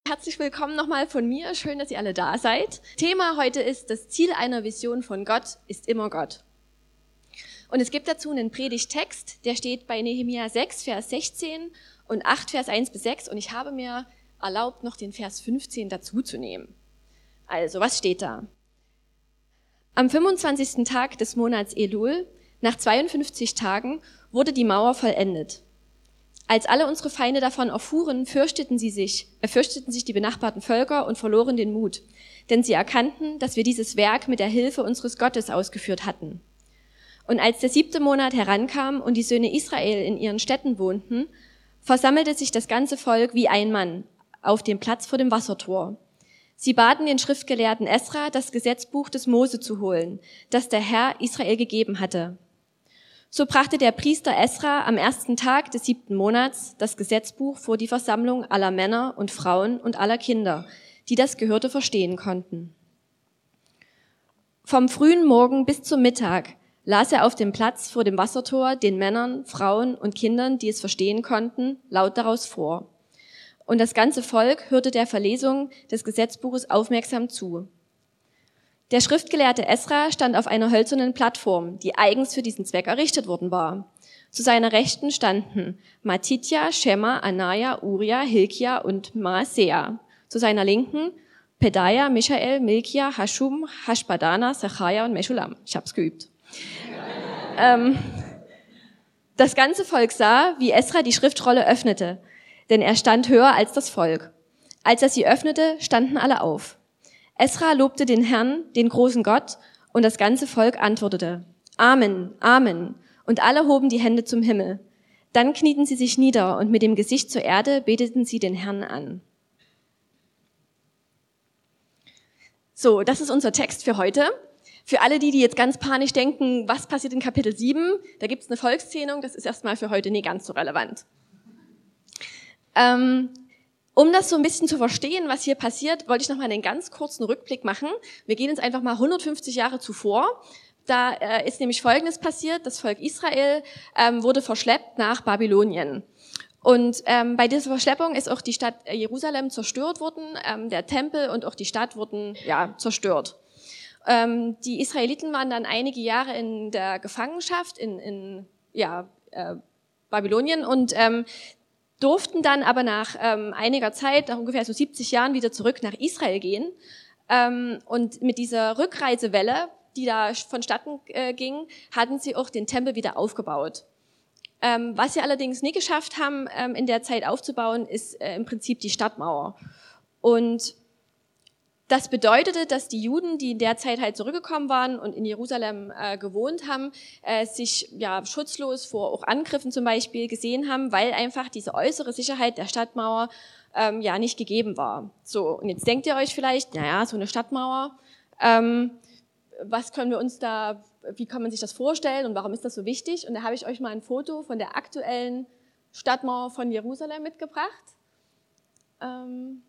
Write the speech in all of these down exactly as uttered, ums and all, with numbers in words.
Herzlich willkommen nochmal von mir. Schön, dass ihr alle da seid. Thema heute ist, das Ziel einer Vision von Gott ist immer Gott. Und es gibt dazu einen Predigttext, der steht bei Nehemia sechs, Vers sechzehn und acht, Vers eins bis sechs. Und ich habe mir erlaubt, noch den Vers fünfzehn dazu zu nehmen. Also, was steht da? Am fünfundzwanzigsten Tag des Monats Elul, nach zweiundfünfzig Tagen, wurde die Mauer vollendet. Als alle unsere Feinde davon erfuhren, fürchteten sie sich, äh, fürchteten sich die benachbarten Völker und verloren den Mut, denn sie erkannten, dass wir dieses Werk mit der Hilfe unseres Gottes ausgeführt hatten. Und als der siebte Monat herankam und die Söhne Israel in ihren Städten wohnten, versammelte sich das ganze Volk wie ein Mann auf dem Platz vor dem Wassertor. Sie baten den Schriftgelehrten Esra, das Gesetzbuch des Mose zu holen, das der Herr Israel gegeben hatte. So brachte der Priester Esra am ersten Tag des siebten Monats das Gesetzbuch vor die Versammlung aller Männer und Frauen und aller Kinder, die das Gehörte verstehen konnten. Vom frühen Morgen bis zum Mittag las er auf dem Platz vor dem Wassertor den Männern, Frauen und Kindern, die es verstehen konnten, laut daraus vor. Und das ganze Volk hörte der Verlesung des Gesetzbuches aufmerksam zu. Der Schriftgelehrte Esra stand auf einer hölzernen Plattform, die eigens für diesen Zweck errichtet worden war. Zu seiner Rechten standen Matithia, Schema, Anaja, Uria, Hilkia und Maasea. Zu seiner Linken Pedaia, Michael, Milkia, Hashum, Hashbadana, Zacharia und Meschulam. Ich hab's geübt. ähm, das ganze Volk sah, wie Esra die Schriftrolle öffnete, denn er stand höher als das Volk. Als er sie öffnete, standen alle auf. Esra lobte den Herrn, den großen Gott, und das ganze Volk antwortete: Amen, Amen. Und alle hoben die Hände zum Himmel. Dann knieten sie sich nieder und mit dem Gesicht zur Erde beteten sie den Herrn an. So, das ist unser Text für heute. Für alle die, die jetzt ganz panisch denken, was passiert in Kapitel sieben, da gibt es eine Volkszählung, das ist erstmal für heute nicht ganz so relevant. Ähm, Um das so ein bisschen zu verstehen, was hier passiert, wollte ich noch mal einen ganz kurzen Rückblick machen. Wir gehen jetzt einfach mal hundertfünfzig Jahre zuvor. Da äh, ist nämlich Folgendes passiert: Das Volk Israel ähm, wurde verschleppt nach Babylonien. Und ähm, bei dieser Verschleppung ist auch die Stadt Jerusalem zerstört worden. Ähm, der Tempel und auch die Stadt wurden ja zerstört. Ähm, die Israeliten waren dann einige Jahre in der Gefangenschaft in, in ja äh, Babylonien und ähm, durften dann aber nach ähm, einiger Zeit, nach ungefähr so siebzig Jahren, wieder zurück nach Israel gehen. Ähm, und mit dieser Rückreisewelle, die da vonstatten äh, ging, hatten sie auch den Tempel wieder aufgebaut. Ähm, was sie allerdings nie geschafft haben, ähm, in der Zeit aufzubauen, ist äh, im Prinzip die Stadtmauer. Und das bedeutete, dass die Juden, die in der Zeit halt zurückgekommen waren und in Jerusalem äh, gewohnt haben, äh, sich ja schutzlos vor auch Angriffen zum Beispiel gesehen haben, weil einfach diese äußere Sicherheit der Stadtmauer ähm, ja nicht gegeben war. So, und jetzt denkt ihr euch vielleicht, naja, so eine Stadtmauer, ähm, was können wir uns da, wie kann man sich das vorstellen und warum ist das so wichtig? Und da habe ich euch mal ein Foto von der aktuellen Stadtmauer von Jerusalem mitgebracht. Ähm,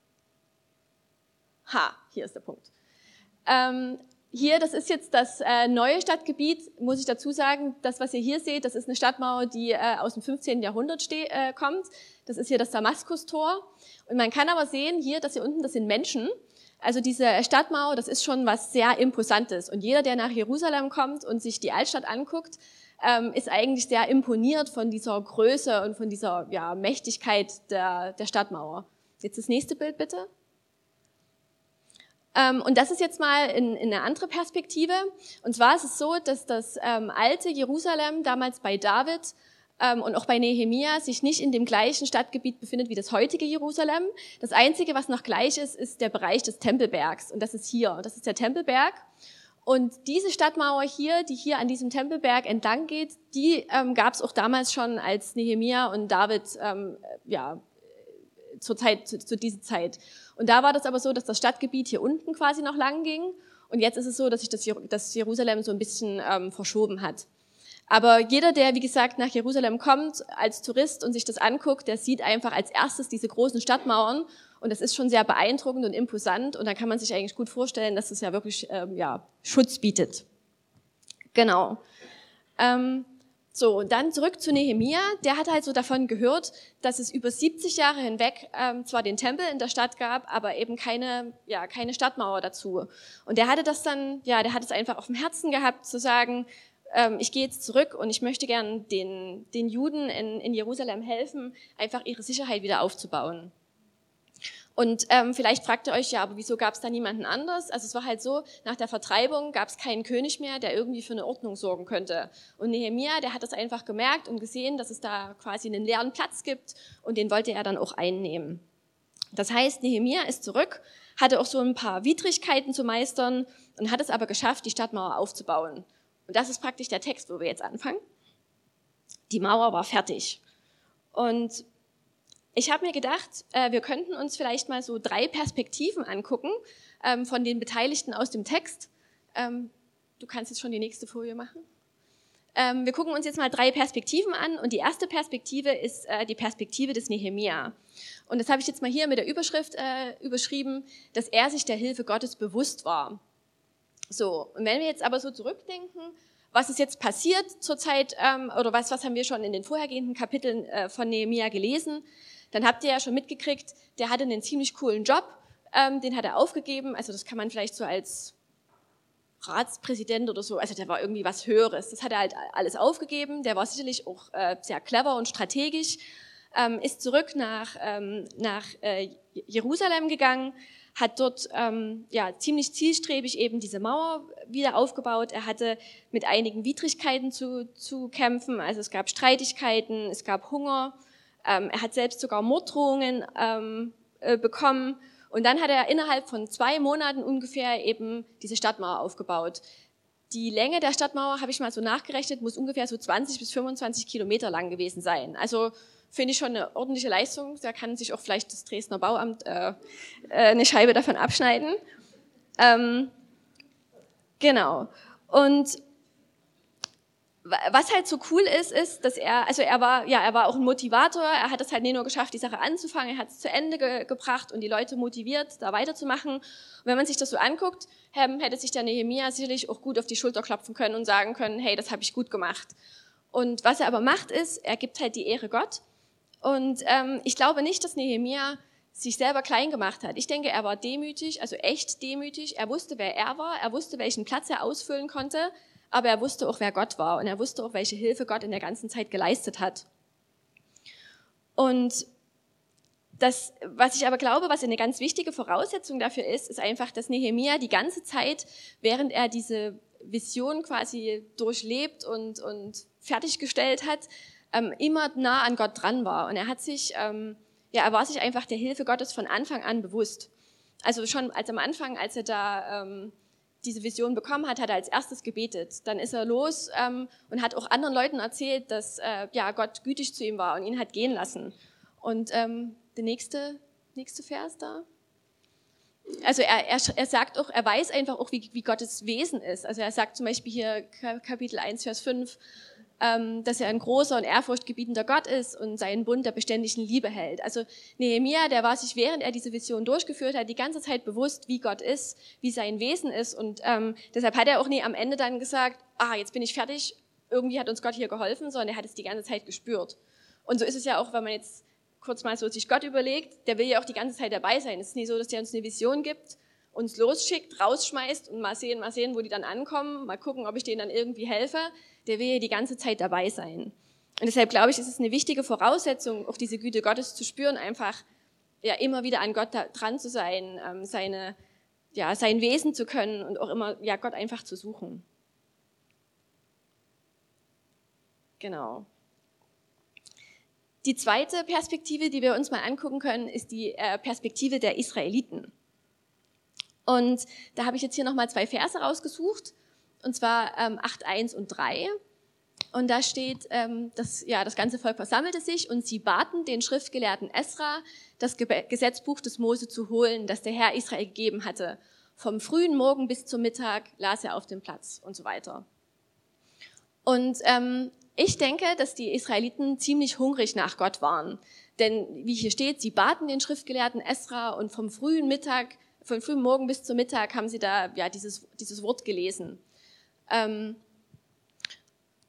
Ha, hier ist der Punkt. Ähm, hier, das ist jetzt das äh, neue Stadtgebiet, muss ich dazu sagen. Das, was ihr hier seht, das ist eine Stadtmauer, die äh, aus dem fünfzehnten Jahrhundert ste- äh, kommt. Das ist hier das Damaskustor. Und man kann aber sehen, hier, das hier unten, das sind Menschen. Also diese Stadtmauer, das ist schon was sehr Imposantes. Und jeder, der nach Jerusalem kommt und sich die Altstadt anguckt, ähm, ist eigentlich sehr imponiert von dieser Größe und von dieser ja, Mächtigkeit der, der Stadtmauer. Jetzt das nächste Bild, bitte. Ähm, und das ist jetzt mal in, in eine andere Perspektive. Und zwar ist es so, dass das ähm, alte Jerusalem damals bei David ähm, und auch bei Nehemia sich nicht in dem gleichen Stadtgebiet befindet wie das heutige Jerusalem. Das Einzige, was noch gleich ist, ist der Bereich des Tempelbergs. Und das ist hier. Das ist der Tempelberg. Und diese Stadtmauer hier, die hier an diesem Tempelberg entlang geht, die ähm, gab es auch damals schon, als Nehemia und David ähm, ja zur Zeit, zu, zu dieser Zeit. Und da war das aber so, dass das Stadtgebiet hier unten quasi noch lang ging. Und jetzt ist es so, dass sich das, das Jerusalem so ein bisschen ähm, verschoben hat. Aber jeder, der, wie gesagt, nach Jerusalem kommt als Tourist und sich das anguckt, der sieht einfach als erstes diese großen Stadtmauern. Und das ist schon sehr beeindruckend und imposant. Und da kann man sich eigentlich gut vorstellen, dass es ja wirklich ähm, ja, Schutz bietet. Genau. Ähm, So, und dann zurück zu Nehemia. Der hat halt so davon gehört, dass es über siebzig Jahre hinweg ähm, zwar den Tempel in der Stadt gab, aber eben keine, ja, keine Stadtmauer dazu. Und der hatte das dann, ja, der hat es einfach auf dem Herzen gehabt, zu sagen, ähm, ich gehe jetzt zurück und ich möchte gern den, den Juden in, in Jerusalem helfen, einfach ihre Sicherheit wieder aufzubauen. Und ähm, vielleicht fragt ihr euch, ja, aber wieso gab es da niemanden anders? Also es war halt so, nach der Vertreibung gab es keinen König mehr, der irgendwie für eine Ordnung sorgen könnte. Und Nehemia, der hat das einfach gemerkt und gesehen, dass es da quasi einen leeren Platz gibt und den wollte er dann auch einnehmen. Das heißt, Nehemia ist zurück, hatte auch so ein paar Widrigkeiten zu meistern und hat es aber geschafft, die Stadtmauer aufzubauen. Und das ist praktisch der Text, wo wir jetzt anfangen. Die Mauer war fertig. Und ich habe mir gedacht, äh, wir könnten uns vielleicht mal so drei Perspektiven angucken ähm, von den Beteiligten aus dem Text. Ähm, du kannst jetzt schon die nächste Folie machen. Ähm, wir gucken uns jetzt mal drei Perspektiven an und die erste Perspektive ist äh, die Perspektive des Nehemia. Und das habe ich jetzt mal hier mit der Überschrift äh, überschrieben, dass er sich der Hilfe Gottes bewusst war. So, und wenn wir jetzt aber so zurückdenken, was ist jetzt passiert zur Zeit, ähm, oder was, was haben wir schon in den vorhergehenden Kapiteln äh, von Nehemia gelesen, dann habt ihr ja schon mitgekriegt, der hatte einen ziemlich coolen Job, ähm, den hat er aufgegeben, also das kann man vielleicht so als Ratspräsident oder so, also der war irgendwie was Höheres, das hat er halt alles aufgegeben, der war sicherlich auch äh, sehr clever und strategisch, ähm, ist zurück nach, ähm, nach äh, Jerusalem gegangen, hat dort ähm, ja ziemlich zielstrebig eben diese Mauer wieder aufgebaut. Er hatte mit einigen Widrigkeiten zu, zu kämpfen, also es gab Streitigkeiten, es gab Hunger, ähm, er hat selbst sogar Morddrohungen ähm, äh, bekommen und dann hat er innerhalb von zwei Monaten ungefähr eben diese Stadtmauer aufgebaut. Die Länge der Stadtmauer, habe ich mal so nachgerechnet, muss ungefähr so zwanzig bis fünfundzwanzig Kilometer lang gewesen sein. Also finde ich schon eine ordentliche Leistung. Da kann sich auch vielleicht das Dresdner Bauamt äh, eine Scheibe davon abschneiden. Ähm, genau. Und was halt so cool ist, ist, dass er, also er war, ja, er war auch ein Motivator. Er hat es halt nicht nur geschafft, die Sache anzufangen, er hat es zu Ende ge- gebracht und die Leute motiviert, da weiterzumachen. Und wenn man sich das so anguckt, hätte sich der Nehemia sicherlich auch gut auf die Schulter klopfen können und sagen können, hey, das habe ich gut gemacht. Und was er aber macht, ist, er gibt halt die Ehre Gott. Und ähm, ich glaube nicht, dass Nehemia sich selber klein gemacht hat. Ich denke, er war demütig, also echt demütig. Er wusste, wer er war, er wusste, welchen Platz er ausfüllen konnte, aber er wusste auch, wer Gott war und er wusste auch, welche Hilfe Gott in der ganzen Zeit geleistet hat. Und das, was ich aber glaube, was eine ganz wichtige Voraussetzung dafür ist, ist einfach, dass Nehemia die ganze Zeit, während er diese Vision quasi durchlebt und, und fertiggestellt hat, ähm, immer nah an Gott dran war. Und er hat sich, ähm, ja, er war sich einfach der Hilfe Gottes von Anfang an bewusst. Also schon als am Anfang, als er da ähm, diese Vision bekommen hat, hat er als erstes gebetet. Dann ist er los ähm, und hat auch anderen Leuten erzählt, dass äh, ja, Gott gütig zu ihm war und ihn hat gehen lassen. Und ähm, der nächste, nächste Vers da. Also er, er, er sagt auch, er weiß einfach auch, wie, wie Gottes Wesen ist. Also er sagt zum Beispiel hier Kapitel eins, Vers fünf, ähm, dass er ein großer und ehrfurchtgebietender Gott ist und seinen Bund der beständigen Liebe hält. Also Nehemia, der war sich, während er diese Vision durchgeführt hat, die ganze Zeit bewusst, wie Gott ist, wie sein Wesen ist. Und ähm, deshalb hat er auch nie am Ende dann gesagt, ah, jetzt bin ich fertig, irgendwie hat uns Gott hier geholfen, sondern er hat es die ganze Zeit gespürt. Und so ist es ja auch, wenn man jetzt kurz mal so sich Gott überlegt, der will ja auch die ganze Zeit dabei sein. Es ist nicht so, dass der uns eine Vision gibt, uns losschickt, rausschmeißt und mal sehen, mal sehen, wo die dann ankommen, mal gucken, ob ich denen dann irgendwie helfe. Der will ja die ganze Zeit dabei sein. Und deshalb glaube ich, ist es eine wichtige Voraussetzung, auch diese Güte Gottes zu spüren, einfach ja immer wieder an Gott da, dran zu sein, ähm, seine, ja, sein Wesen zu können und auch immer ja, Gott einfach zu suchen. Genau. Die zweite Perspektive, die wir uns mal angucken können, ist die äh, Perspektive der Israeliten. Und da habe ich jetzt hier nochmal zwei Verse rausgesucht, und zwar ähm, acht, eins und drei. Und da steht, ähm, dass, ja, das ganze Volk versammelte sich und sie baten den Schriftgelehrten Esra, das Ge- Gesetzbuch des Mose zu holen, das der Herr Israel gegeben hatte. Vom frühen Morgen bis zum Mittag las er auf dem Platz und so weiter. Und ähm, ich denke, dass die Israeliten ziemlich hungrig nach Gott waren. Denn wie hier steht, sie baten den Schriftgelehrten Esra und vom frühen Mittag, vom frühen Morgen bis zum Mittag haben sie da ja dieses, dieses Wort gelesen. Ähm,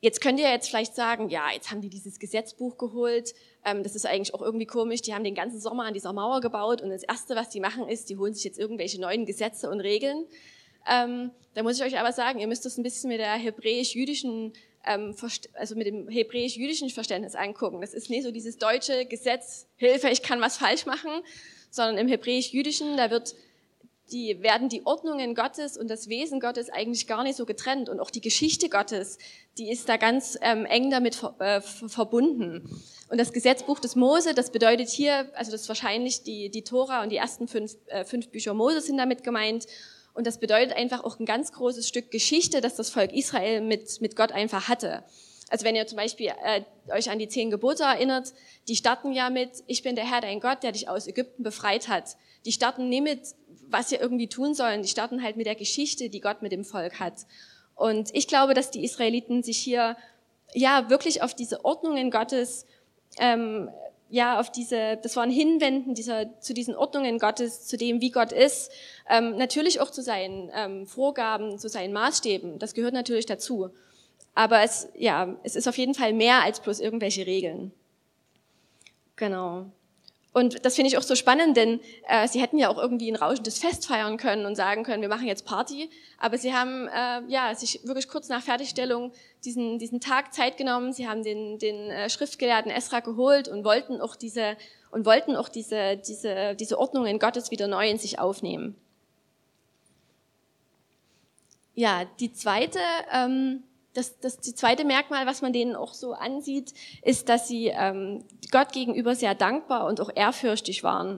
Jetzt könnt ihr jetzt vielleicht sagen, ja, jetzt haben die dieses Gesetzbuch geholt, ähm, das ist eigentlich auch irgendwie komisch, die haben den ganzen Sommer an dieser Mauer gebaut und das Erste, was die machen, ist, die holen sich jetzt irgendwelche neuen Gesetze und Regeln. Ähm, da muss ich euch aber sagen, ihr müsst das ein bisschen mit der hebräisch-jüdischen, ähm, also mit dem hebräisch-jüdischen Verständnis angucken. Das ist nicht so dieses deutsche Gesetz, Hilfe, ich kann was falsch machen, sondern im hebräisch-jüdischen, da wird die, werden die Ordnungen Gottes und das Wesen Gottes eigentlich gar nicht so getrennt und auch die Geschichte Gottes, die ist da ganz ähm, eng damit ver, äh, verbunden. Und das Gesetzbuch des Mose, das bedeutet hier, also das ist wahrscheinlich die, die Tora und die ersten fünf, äh, fünf Bücher Mose sind damit gemeint. Und das bedeutet einfach auch ein ganz großes Stück Geschichte, das das Volk Israel mit, mit Gott einfach hatte. Also wenn ihr zum Beispiel äh, euch an die zehn Gebote erinnert, die starten ja mit, ich bin der Herr, dein Gott, der dich aus Ägypten befreit hat. Die starten nicht mit, was ihr irgendwie tun sollen, die starten halt mit der Geschichte, die Gott mit dem Volk hat. Und ich glaube, dass die Israeliten sich hier ja wirklich auf diese Ordnungen Gottes, ähm, ja auf diese, das war ein Hinwenden dieser, zu diesen Ordnungen Gottes, zu dem, wie Gott ist, ähm, natürlich auch zu seinen ähm, Vorgaben, zu seinen Maßstäben, das gehört natürlich dazu. Aber es, ja, es ist auf jeden Fall mehr als bloß irgendwelche Regeln. Genau. Und das finde ich auch so spannend, denn äh, sie hätten ja auch irgendwie ein rauschendes Fest feiern können und sagen können, wir machen jetzt Party. Aber sie haben äh, ja sich wirklich kurz nach Fertigstellung diesen diesen Tag Zeit genommen. Sie haben den den äh, Schriftgelehrten Esra geholt und wollten auch diese und wollten auch diese diese diese Ordnungen Gottes wieder neu in sich aufnehmen. Ja, die zweite ähm, Das, das die zweite Merkmal, was man denen auch so ansieht, ist, dass sie ähm, Gott gegenüber sehr dankbar und auch ehrfürchtig waren.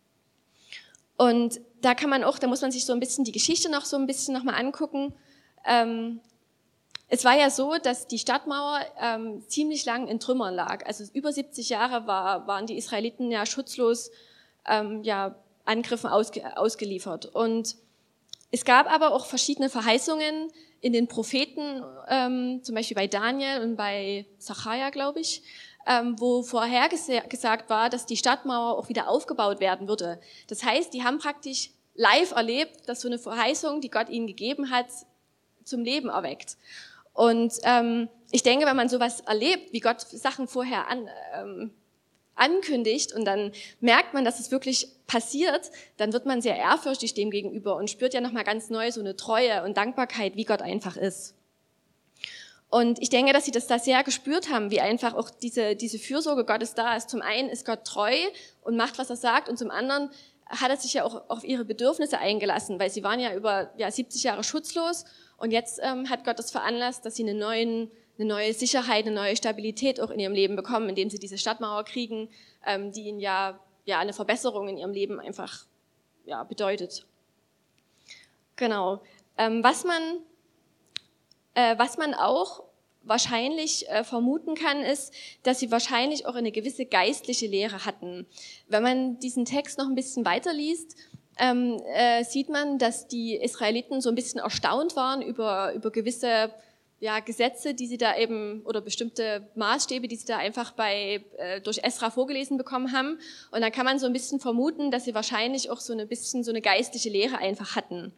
Und da kann man auch, da muss man sich so ein bisschen die Geschichte noch so ein bisschen noch mal angucken. Ähm, es war ja so, dass die Stadtmauer ähm, ziemlich lang in Trümmern lag. Also über siebzig Jahre war, waren die Israeliten ja schutzlos ähm, ja, Angriffen ausge, ausgeliefert. Und es gab aber auch verschiedene Verheißungen in den Propheten, ähm, zum Beispiel bei Daniel und bei Sacharja, glaube ich, ähm, wo vorher gesa- gesagt war, dass die Stadtmauer auch wieder aufgebaut werden würde. Das heißt, die haben praktisch live erlebt, dass so eine Verheißung, die Gott ihnen gegeben hat, zum Leben erweckt. Und ähm, ich denke, wenn man sowas erlebt, wie Gott Sachen vorher an, ähm, ankündigt und dann merkt man, dass es wirklich passiert, dann wird man sehr ehrfürchtig dem gegenüber und spürt ja nochmal ganz neu so eine Treue und Dankbarkeit, wie Gott einfach ist. Und ich denke, dass sie das da sehr gespürt haben, wie einfach auch diese, diese Fürsorge Gottes da ist. Zum einen ist Gott treu und macht, was er sagt, und zum anderen hat er sich ja auch auf ihre Bedürfnisse eingelassen, weil sie waren ja über ja, siebzig Jahre schutzlos und jetzt ähm, hat Gott das veranlasst, dass sie einen neuen eine neue Sicherheit, eine neue Stabilität auch in ihrem Leben bekommen, indem sie diese Stadtmauer kriegen, ähm, die ihnen ja, ja eine Verbesserung in ihrem Leben einfach ja, bedeutet. Genau. Ähm, was man, äh, was man auch wahrscheinlich äh, vermuten kann, ist, dass sie wahrscheinlich auch eine gewisse geistliche Lehre hatten. Wenn man diesen Text noch ein bisschen weiterliest, ähm, äh, sieht man, dass die Israeliten so ein bisschen erstaunt waren über, über gewisse ja, Gesetze, die sie da eben, oder bestimmte Maßstäbe, die sie da einfach bei, äh, durch Esra vorgelesen bekommen haben. Und dann kann man so ein bisschen vermuten, dass sie wahrscheinlich auch so ein bisschen so eine geistliche Lehre einfach hatten.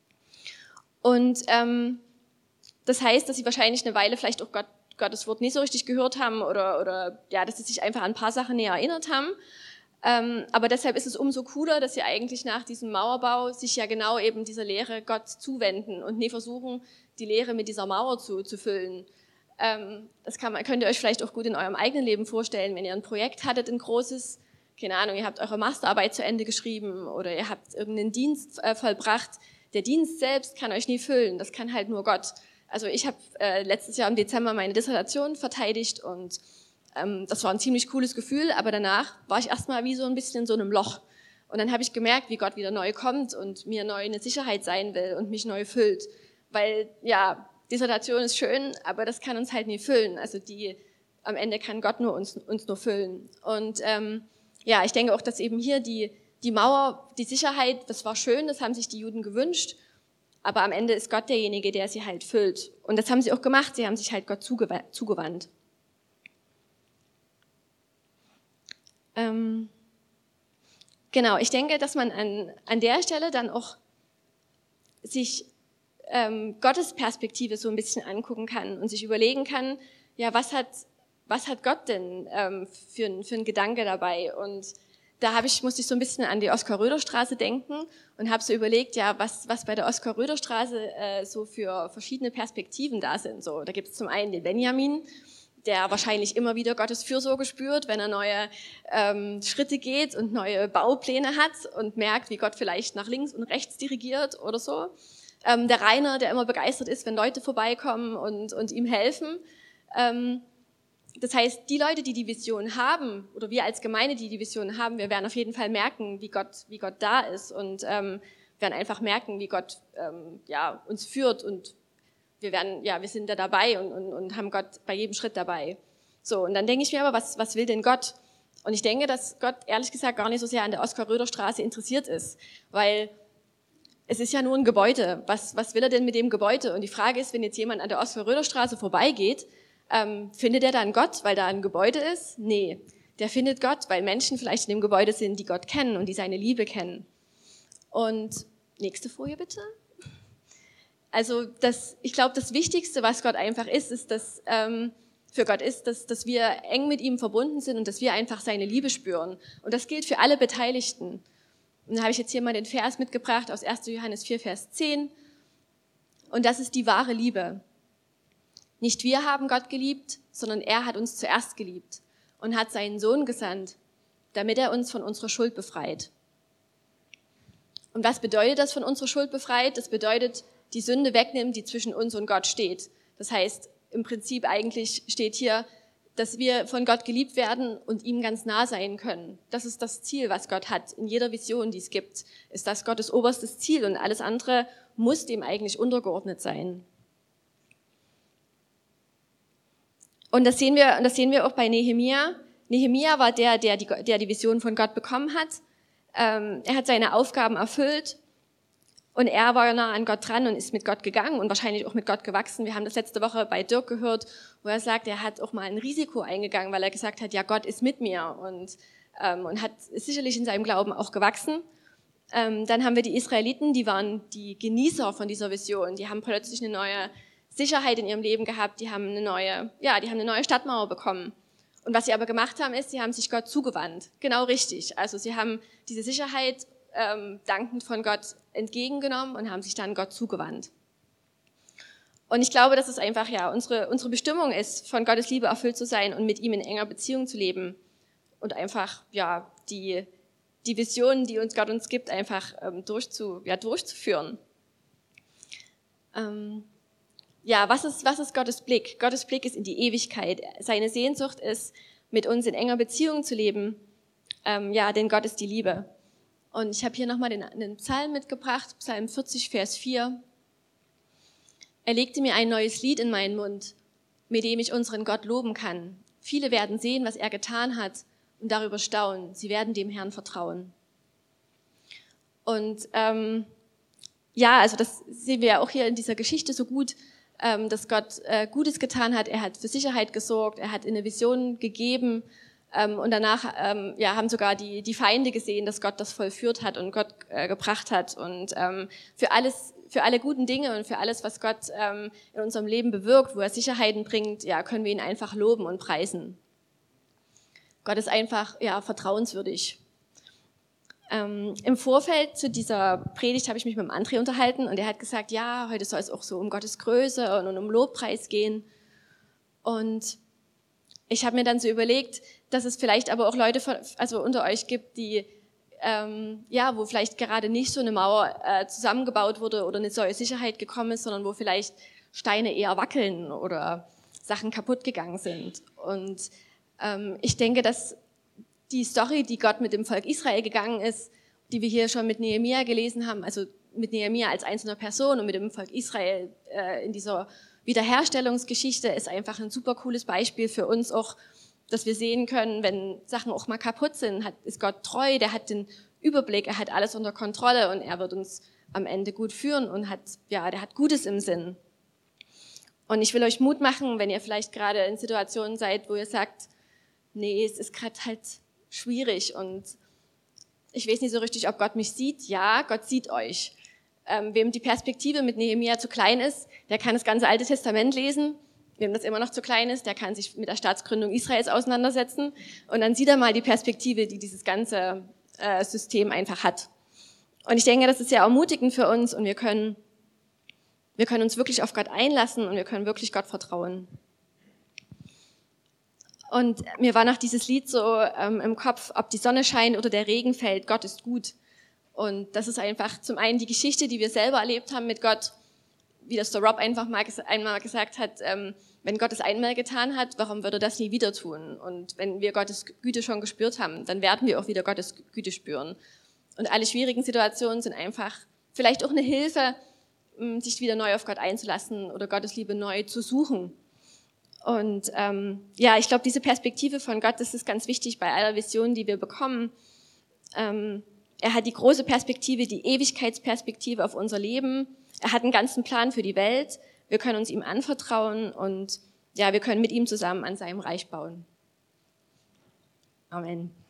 Und ähm, das heißt, dass sie wahrscheinlich eine Weile vielleicht auch Gott, Gottes Wort nicht so richtig gehört haben oder, oder ja, dass sie sich einfach an ein paar Sachen näher erinnert haben. Ähm, aber deshalb ist es umso cooler, dass sie eigentlich nach diesem Mauerbau sich ja genau eben dieser Lehre Gott zuwenden und nicht versuchen, die Lehre mit dieser Mauer zu, zu füllen. Ähm, das kann man, könnt ihr euch vielleicht auch gut in eurem eigenen Leben vorstellen, wenn ihr ein Projekt hattet, ein großes, keine Ahnung, ihr habt eure Masterarbeit zu Ende geschrieben oder ihr habt irgendeinen Dienst äh, vollbracht. Der Dienst selbst kann euch nie füllen, das kann halt nur Gott. Also ich habe äh, letztes Jahr im Dezember meine Dissertation verteidigt und ähm, das war ein ziemlich cooles Gefühl, aber danach war ich erstmal wie so ein bisschen in so einem Loch. Und dann habe ich gemerkt, wie Gott wieder neu kommt und mir neu eine Sicherheit sein will und mich neu füllt. Weil, ja, Dissertation ist schön, aber das kann uns halt nie füllen. Also die, am Ende kann Gott nur uns, uns nur füllen. Und ähm, ja, ich denke auch, dass eben hier die, die Mauer, die Sicherheit, das war schön, das haben sich die Juden gewünscht, aber am Ende ist Gott derjenige, der sie halt füllt. Und das haben sie auch gemacht, sie haben sich halt Gott zugewandt. Ähm, genau, ich denke, dass man an, an der Stelle dann auch sich ähm, Gottes Perspektive so ein bisschen angucken kann und sich überlegen kann, ja, was hat, was hat Gott denn ähm, für, ein, für einen Gedanke dabei? Und da habe ich, musste ich so ein bisschen an die Oskar-Röder-Straße denken und habe so überlegt, ja, was, was bei der Oskar-Röder-Straße äh, so für verschiedene Perspektiven da sind. So, da gibt es zum einen den Benjamin, der wahrscheinlich immer wieder Gottes Fürsorge spürt, wenn er neue ähm, Schritte geht und neue Baupläne hat und merkt, wie Gott vielleicht nach links und rechts dirigiert oder so. Ähm, der Rainer, der immer begeistert ist, wenn Leute vorbeikommen und, und ihm helfen. Ähm, das heißt, die Leute, die die Vision haben, oder wir als Gemeinde, die die Vision haben, wir werden auf jeden Fall merken, wie Gott, wie Gott da ist und ähm, werden einfach merken, wie Gott ähm, ja, uns führt und wir werden, ja, wir sind da dabei und, und, und haben Gott bei jedem Schritt dabei. So, und dann denke ich mir aber, was, was will denn Gott? Und ich denke, dass Gott ehrlich gesagt gar nicht so sehr an der Oskar-Röder-Straße interessiert ist, weil es ist ja nur ein Gebäude. Was, was will er denn mit dem Gebäude? Und die Frage ist, wenn jetzt jemand an der Oskar-Röder-Straße vorbeigeht, ähm, findet er dann Gott, weil da ein Gebäude ist? Nee, der findet Gott, weil Menschen vielleicht in dem Gebäude sind, die Gott kennen und die seine Liebe kennen. Und nächste Folie bitte. Also das, ich glaube, das Wichtigste, was Gott einfach ist, ist, dass ähm, für Gott ist, dass, dass wir eng mit ihm verbunden sind und dass wir einfach seine Liebe spüren. Und das gilt für alle Beteiligten. Und da habe ich jetzt hier mal den Vers mitgebracht aus erster Johannes vier, Vers zehn. Und das ist die wahre Liebe. Nicht wir haben Gott geliebt, sondern er hat uns zuerst geliebt und hat seinen Sohn gesandt, damit er uns von unserer Schuld befreit. Und was bedeutet das, von unserer Schuld befreit? Das bedeutet, die Sünde wegnimmt, die zwischen uns und Gott steht. Das heißt, im Prinzip eigentlich steht hier, dass wir von Gott geliebt werden und ihm ganz nah sein können. Das ist das Ziel, was Gott hat. In jeder Vision, die es gibt, ist das Gottes oberstes Ziel und alles andere muss dem eigentlich untergeordnet sein. Und das sehen wir, und das sehen wir auch bei Nehemia. Nehemia war der, der die, der die Vision von Gott bekommen hat. Ähm, er hat seine Aufgaben erfüllt. Und er war nah an Gott dran und ist mit Gott gegangen und wahrscheinlich auch mit Gott gewachsen. Wir haben das letzte Woche bei Dirk gehört, wo er sagt, er hat auch mal ein Risiko eingegangen, weil er gesagt hat, ja, Gott ist mit mir und, ähm, und hat ist sicherlich in seinem Glauben auch gewachsen. Ähm, dann haben wir die Israeliten, die waren die Genießer von dieser Vision. Die haben plötzlich eine neue Sicherheit in ihrem Leben gehabt. Die haben eine neue, ja, die haben eine neue Stadtmauer bekommen. Und was sie aber gemacht haben, ist, sie haben sich Gott zugewandt. Genau richtig. Also sie haben diese Sicherheit ähm, dankend von Gott entgegengenommen und haben sich dann Gott zugewandt. Und ich glaube, dass es einfach ja unsere unsere Bestimmung ist, von Gottes Liebe erfüllt zu sein und mit ihm in enger Beziehung zu leben und einfach ja die die Visionen, die uns Gott uns gibt, einfach ähm, durchzu ja durchzuführen. Ähm, ja, was ist was ist Gottes Blick? Gottes Blick ist in die Ewigkeit. Seine Sehnsucht ist, mit uns in enger Beziehung zu leben. Ähm, ja, denn Gott ist die Liebe. Und ich habe hier nochmal den, den Psalm mitgebracht, Psalm vierzig, Vers vier. Er legte mir ein neues Lied in meinen Mund, mit dem ich unseren Gott loben kann. Viele werden sehen, was er getan hat und darüber staunen. Sie werden dem Herrn vertrauen. Und ähm, ja, also das sehen wir ja auch hier in dieser Geschichte so gut, ähm, dass Gott äh, Gutes getan hat. Er hat für Sicherheit gesorgt, er hat eine Vision gegeben. Ähm, und danach ähm, ja, haben sogar die, die Feinde gesehen, dass Gott das vollführt hat und Gott äh, gebracht hat. Und ähm, für alles, für alle guten Dinge und für alles, was Gott ähm, in unserem Leben bewirkt, wo er Sicherheiten bringt, ja, können wir ihn einfach loben und preisen. Gott ist einfach ja vertrauenswürdig. Ähm, Im Vorfeld zu dieser Predigt habe ich mich mit dem André unterhalten und er hat gesagt, ja, heute soll es auch so um Gottes Größe und um Lobpreis gehen. Und ich habe mir dann so überlegt, dass es vielleicht aber auch Leute von, also unter euch gibt, die ähm, ja, wo vielleicht gerade nicht so eine Mauer äh, zusammengebaut wurde oder eine solche Sicherheit gekommen ist, sondern wo vielleicht Steine eher wackeln oder Sachen kaputt gegangen sind. Und ähm, ich denke, dass die Story, die Gott mit dem Volk Israel gegangen ist, die wir hier schon mit Nehemia gelesen haben, also mit Nehemia als einzelner Person und mit dem Volk Israel äh, in dieser Wiederherstellungsgeschichte, ist einfach ein super cooles Beispiel für uns auch, dass wir sehen können, wenn Sachen auch mal kaputt sind, hat, ist Gott treu, der hat den Überblick, er hat alles unter Kontrolle und er wird uns am Ende gut führen und hat, ja, der hat Gutes im Sinn. Und ich will euch Mut machen, wenn ihr vielleicht gerade in Situationen seid, wo ihr sagt, nee, es ist gerade halt schwierig und ich weiß nicht so richtig, ob Gott mich sieht. Ja, Gott sieht euch. Ähm, wem die Perspektive mit Nehemia zu klein ist, der kann das ganze Alte Testament lesen. Wem das immer noch zu klein ist, der kann sich mit der Staatsgründung Israels auseinandersetzen. Und dann sieht er mal die Perspektive, die dieses ganze äh, System einfach hat. Und ich denke, das ist sehr ermutigend für uns und wir können, wir können uns wirklich auf Gott einlassen und wir können wirklich Gott vertrauen. Und mir war noch dieses Lied so ähm, im Kopf, ob die Sonne scheint oder der Regen fällt, Gott ist gut. Und das ist einfach zum einen die Geschichte, die wir selber erlebt haben mit Gott, wie das der Rob einfach mal einmal gesagt hat, ähm, wenn Gott es einmal getan hat, warum würde er das nie wieder tun? Und wenn wir Gottes Güte schon gespürt haben, dann werden wir auch wieder Gottes Güte spüren. Und alle schwierigen Situationen sind einfach vielleicht auch eine Hilfe, sich wieder neu auf Gott einzulassen oder Gottes Liebe neu zu suchen. Und ähm, ja, ich glaube, diese Perspektive von Gott, das ist ganz wichtig bei aller Vision, die wir bekommen. Ähm, er hat die große Perspektive, die Ewigkeitsperspektive auf unser Leben. Er hat einen ganzen Plan für die Welt. Wir können uns ihm anvertrauen und ja, wir können mit ihm zusammen an seinem Reich bauen. Amen.